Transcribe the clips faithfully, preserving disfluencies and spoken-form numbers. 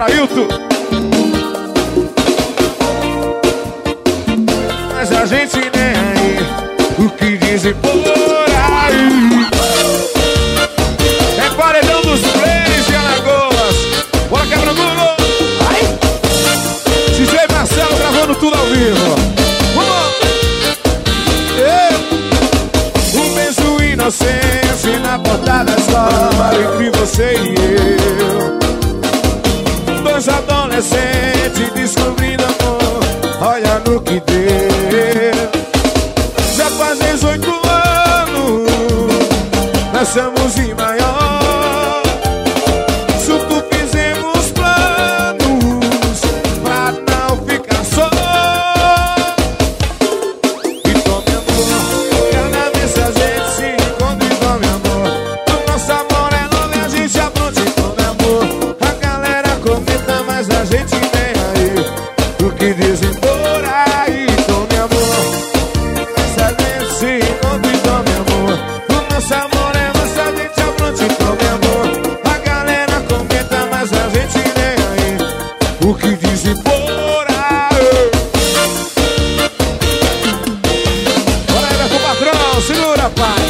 Bora, Hilton. Mas a gente nem aí, o que dizem por aí. É paredão dos players de Alagoas. Bora, quebra Google. D J Marcelo gravando tudo ao vivo. Vamos. Um beijo inocente na porta da escola, entre você e eu. Dois adolescentes descobrindo amor, olha no que deu. Já fazem oito anos, nós somos em maior. Junto fizemos planos pra não ficar só. Então, meu amor, cada vez a gente se encontra, então, meu amor, o nosso amor é novo e a gente apronta, então, meu amor. A galera comenta, mas a gente nem aí, o que dizem por aí, então, meu amor. Essa gente se encontra, então, meu amor, o nosso amor é mas a gente apronta, então, meu amor. A galera comenta, mas a gente nem aí, o que dizem por aí. Bora aí, Beto Patrão, segura, pai.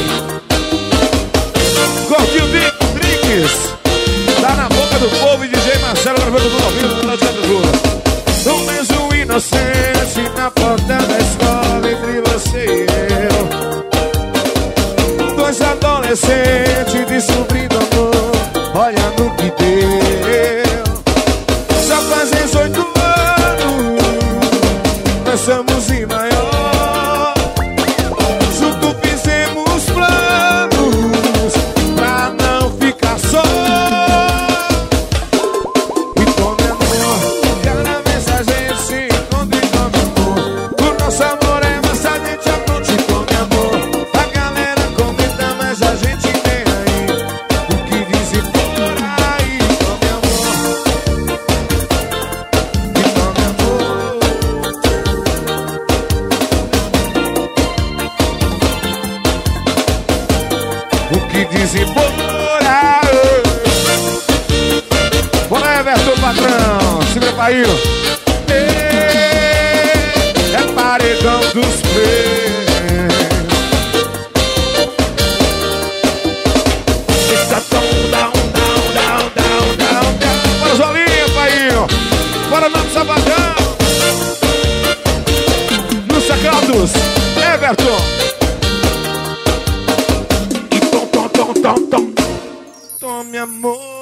Gordinho Drix, tá na boca do povo e D J Marcelo gravando tudo ao vivo no Teatro Jura. Um beijo inocente na porta da escola, entre você e eu. Dois adolescentes descobrindo amor, olha no que deu. Já fazem oito anos, nós somos em maior. Junto fizemos planos pra não ficar só. Então, meu amor, cada vez a gente se encontra, então, meu amor, o nosso amor é mas a gente apronta, então, meu amor. A galera comenta, mas a gente nem aí, o que dizem por aí, então, meu amor. Então, meu amor, o que dizem por aí. Bora, Everton Patrão, segura pra aí. É paredão dos players. Está tão down, down, down, down, down, down. Bora, Zolinha, pai. Bora, nosso sabadão. Nos sagrados, Everton. E tom, tom, tom, tom, tom. Tome amor.